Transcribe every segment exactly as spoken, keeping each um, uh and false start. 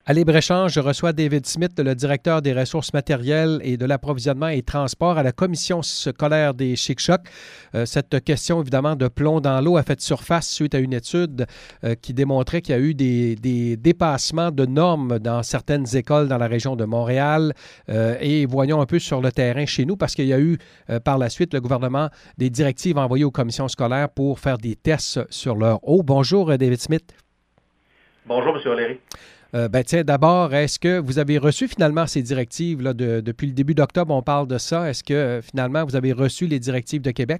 À Libre-Échange, je reçois David Smith, le directeur des ressources matérielles et de l'approvisionnement et transport à la commission scolaire des Chic-Chocs. Euh, cette question, évidemment, de plomb dans l'eau a fait surface suite à une étude euh, qui démontrait qu'il y a eu des, des dépassements de normes dans certaines écoles dans la région de Montréal. Euh, et voyons un peu sur le terrain chez nous, parce qu'il y a eu euh, par la suite, le gouvernement, des directives envoyées aux commissions scolaires pour faire des tests sur leur eau. Bonjour, David Smith. Bonjour, M. O'Leary. Euh, ben, tiens, d'abord, est-ce que vous avez reçu finalement ces directives là, de, depuis le début d'octobre, on parle de ça. Est-ce que euh, finalement vous avez reçu les directives de Québec?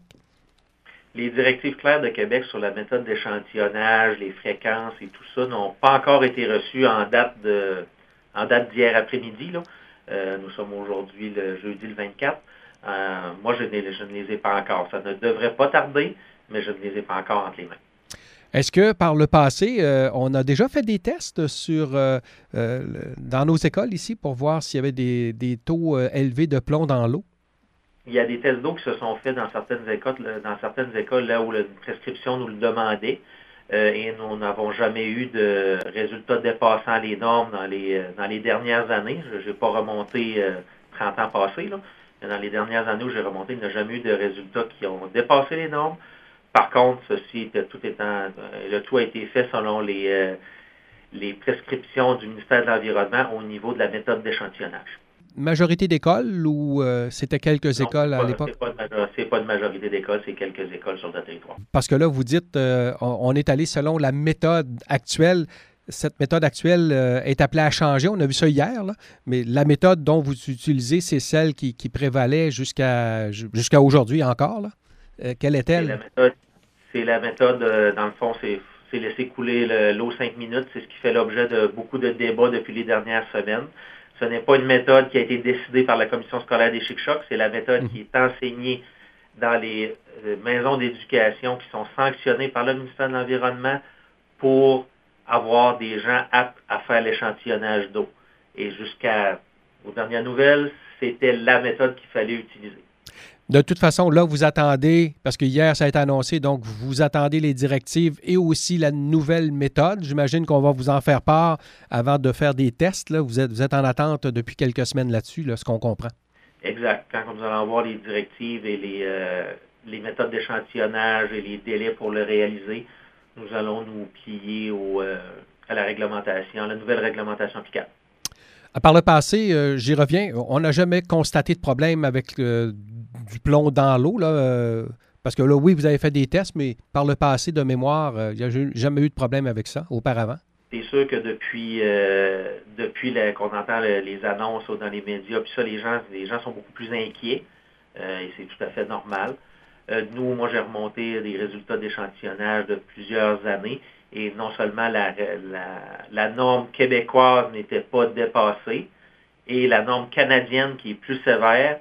Les directives claires de Québec sur la méthode d'échantillonnage, les fréquences et tout ça n'ont pas encore été reçues en date de en date d'hier après-midi. Là. Euh, nous sommes aujourd'hui le jeudi le vingt-quatre. Euh, moi, je ne, je ne les ai pas encore. Ça ne devrait pas tarder, mais je ne les ai pas encore entre les mains. Est-ce que par le passé, euh, on a déjà fait des tests sur euh, euh, dans nos écoles ici pour voir s'il y avait des, des taux euh, élevés de plomb dans l'eau? Il y a des tests d'eau qui se sont faits dans certaines écoles, dans certaines écoles là où la prescription nous le demandait. Euh, et nous n'avons jamais eu de résultats dépassant les normes dans les, dans les dernières années. Je n'ai pas remonté euh, trente ans passés, là, mais dans les dernières années où j'ai remonté, il n'y a jamais eu de résultats qui ont dépassé les normes. Par contre, ceci était tout étant, euh, le tout a été fait selon les, euh, les prescriptions du ministère de l'Environnement au niveau de la méthode d'échantillonnage. Majorité d'écoles ou euh, c'était quelques Non, écoles c'est à pas, l'époque? c'est pas, de, c'est pas de majorité d'écoles, c'est quelques écoles sur le territoire. Parce que là, vous dites, euh, on, on est allé selon la méthode actuelle. Cette méthode actuelle euh, est appelée à changer. On a vu ça hier, là, mais la méthode dont vous utilisez, c'est celle qui, qui prévalait jusqu'à jusqu'à aujourd'hui encore. Là. Euh, quelle est-elle? C'est la méthode, c'est la méthode euh, dans le fond, c'est, c'est laisser couler le, l'eau cinq minutes. C'est ce qui fait l'objet de beaucoup de débats depuis les dernières semaines. Ce n'est pas une méthode qui a été décidée par la commission scolaire des Chic-Chocs. C'est la méthode mmh. qui est enseignée dans les euh, maisons d'éducation qui sont sanctionnées par le ministère de l'Environnement pour avoir des gens aptes à faire l'échantillonnage d'eau. Et jusqu'à, aux dernières nouvelles, c'était la méthode qu'il fallait utiliser. De toute façon, là, vous attendez, parce que hier, ça a été annoncé, donc vous attendez les directives et aussi la nouvelle méthode. J'imagine qu'on va vous en faire part avant de faire des tests. Là. Vous êtes, vous êtes en attente depuis quelques semaines là-dessus, là, ce qu'on comprend. Exact. Quand nous allons voir les directives et les, euh, les méthodes d'échantillonnage et les délais pour le réaliser, nous allons nous plier au, euh, à la réglementation, à la nouvelle réglementation applicable. Par le passé, euh, j'y reviens, on n'a jamais constaté de problème avec euh, du plomb dans l'eau, là, euh, parce que là, oui, vous avez fait des tests, mais par le passé, de mémoire, euh, il n'y a jamais eu de problème avec ça auparavant. C'est sûr que depuis, euh, depuis la, qu'on entend le, les annonces dans les médias, puis ça, les gens, les gens sont beaucoup plus inquiets, euh, et c'est tout à fait normal. Euh, nous, moi, j'ai remonté des résultats d'échantillonnage de plusieurs années, et non seulement la, la, la norme québécoise n'était pas dépassée, et la norme canadienne, qui est plus sévère,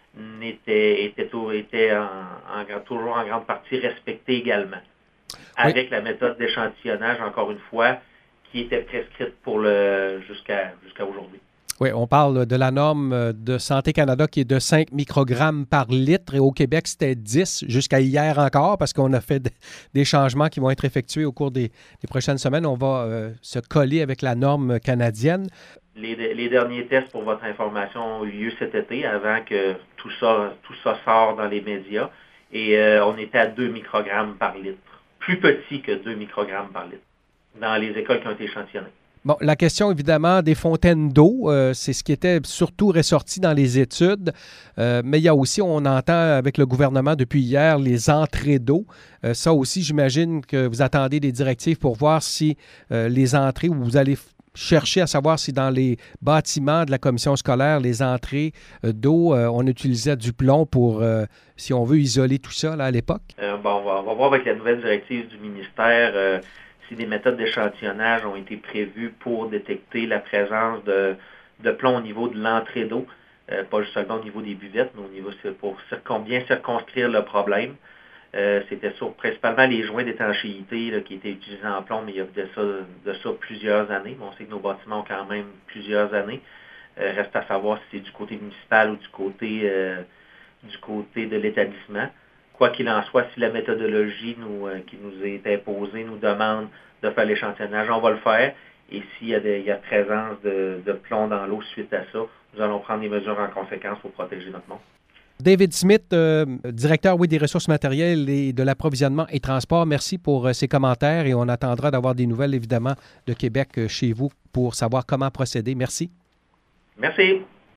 n'était, était, était en, en, toujours en grande partie respectée également. Avec oui. la méthode d'échantillonnage, encore une fois, qui était prescrite pour le jusqu'à, jusqu'à aujourd'hui. Oui, on parle de la norme de Santé Canada qui est de cinq microgrammes par litre et au Québec, c'était dix jusqu'à hier encore parce qu'on a fait des changements qui vont être effectués au cours des, des prochaines semaines. On va euh, se coller avec la norme canadienne. Les, les derniers tests, pour votre information, ont eu lieu cet été avant que tout ça, tout ça sorte dans les médias et euh, on était à deux microgrammes par litre. Plus petit que deux microgrammes par litre dans les écoles qui ont été échantillonnées. Bon, la question, évidemment, des fontaines d'eau, euh, c'est ce qui était surtout ressorti dans les études. Euh, mais il y a aussi, on entend avec le gouvernement depuis hier, les entrées d'eau. Euh, ça aussi, j'imagine que vous attendez des directives pour voir si euh, les entrées, où vous allez chercher à savoir si dans les bâtiments de la commission scolaire, les entrées euh, d'eau, euh, on utilisait du plomb pour, euh, si on veut, isoler tout ça là, à l'époque. Euh, bon, on va, on va voir avec la nouvelle directive du ministère euh, si des méthodes d'échantillonnage ont été prévues pour détecter la présence de, de plomb au niveau de l'entrée d'eau, euh, pas juste seulement au niveau des buvettes, mais au niveau pour circon, bien circonscrire le problème. Euh, c'était sur principalement les joints d'étanchéité là, qui étaient utilisés en plomb, mais il y a de ça, de ça plusieurs années. Bon, on sait que nos bâtiments ont quand même plusieurs années. Euh, reste à savoir si c'est du côté municipal ou du côté, euh, du côté de l'établissement. Quoi qu'il en soit, si la méthodologie nous, euh, qui nous est imposée nous demande de faire l'échantillonnage, on va le faire. Et s'il y a, des, il y a présence de, de plomb dans l'eau suite à ça, nous allons prendre des mesures en conséquence pour protéger notre monde. David Smith, euh, directeur oui, des ressources matérielles et de l'approvisionnement et transport, merci pour euh, ces commentaires et on attendra d'avoir des nouvelles, évidemment, de Québec euh, chez vous pour savoir comment procéder. Merci. Merci.